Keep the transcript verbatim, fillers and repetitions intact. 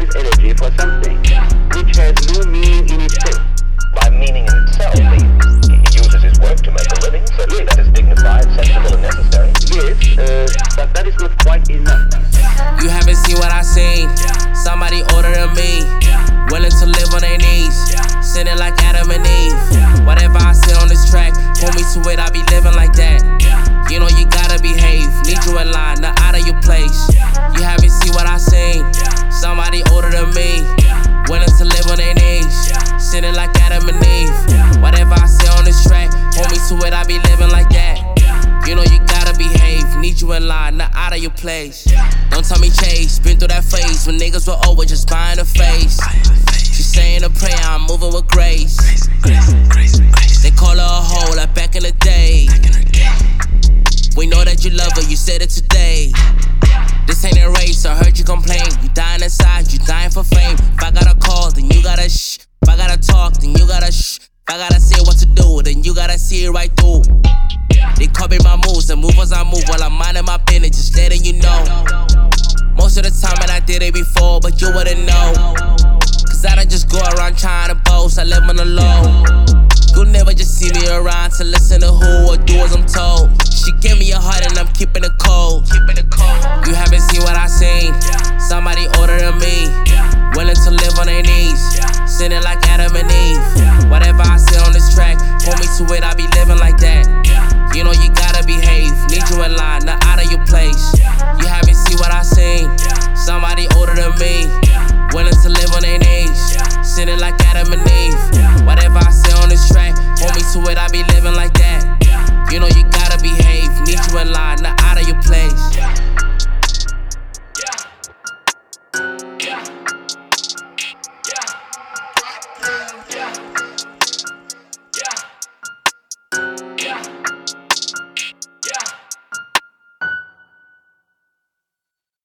his energy for something which has no meaning in itself. By meaning in itself, he, he uses his work to make a living. Certainly that is dignified, sensible, and necessary. Yes, uh, but that is not quite enough. You haven't seen what I seen. Somebody older than me, willing to live on their knees, sinning like Adam and Eve. Whatever I sit on this track, pull me to it, I be living like that. You know you gotta behave, need you in line, not out of your place. You haven't seen what I seen. Somebody older than me, willing to live on their knees, sinning like Adam and Eve. Whatever I say on this track, hold me to it, I be living like that. You know you gotta behave, need you in line, not out of your place. Don't tell me chase, been through that phase when niggas were over just buying a face. She saying a prayer, I'm moving with grace. They call her a hoe like back in the day. We know that you love her, you said it today. This ain't a race, I heard you complain. You dying inside, you dying for fame. If I gotta call, then you gotta shh. If I gotta talk, then you gotta shh. If I gotta say what to do, then you gotta see it right through. They copy my moves, the move as I move while I'm minding my business, just letting you know. Most of the time, and I did it before, but you wouldn't know. Cause I don't just go around trying to boast, I live on the low. You'll never just see me around to listen to who or do as I'm told. She gave me a heart and I'm keeping it cold. You haven't seen what I seen. Somebody older than me, willing to live on their knees, sinning like Adam and Eve. Whatever I say on this track, hold me to it, I be living like that. You know you gotta behave, need you in line, not out of your place.